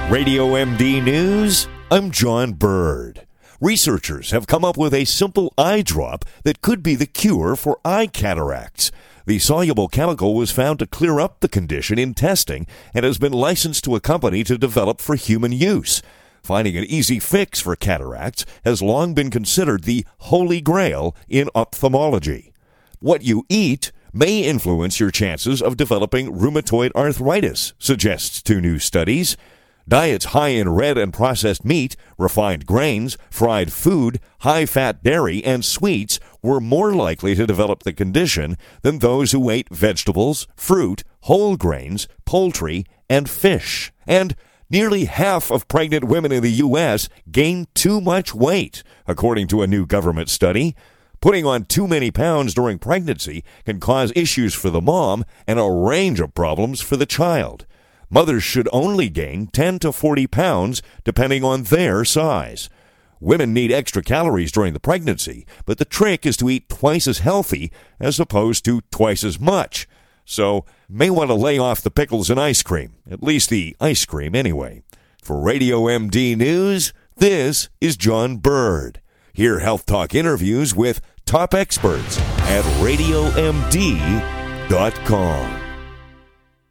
Radio MD News, I'm John Bird. Researchers have come up with a simple eye drop that could be the cure for eye cataracts. The soluble chemical was found to clear up the condition in testing and has been licensed to a company to develop for human use. Finding an easy fix for cataracts has long been considered the holy grail in ophthalmology. What you eat may influence your chances of developing rheumatoid arthritis, suggests two new studies. Diets high in red and processed meat, refined grains, fried food, high-fat dairy, and sweets were more likely to develop the condition than those who ate vegetables, fruit, whole grains, poultry, and fish. And nearly half of pregnant women in the U.S. gain too much weight, according to a new government study. Putting on too many pounds during pregnancy can cause issues for the mom and a range of problems for the child. Mothers should only gain 10 to 40 pounds depending on their size. Women need extra calories during the pregnancy, but the trick is to eat twice as healthy as opposed to twice as much. So, may want to lay off the pickles and ice cream, at least the ice cream anyway. For Radio MD News, this is John Bird. Hear Health Talk interviews with top experts at RadioMD.com.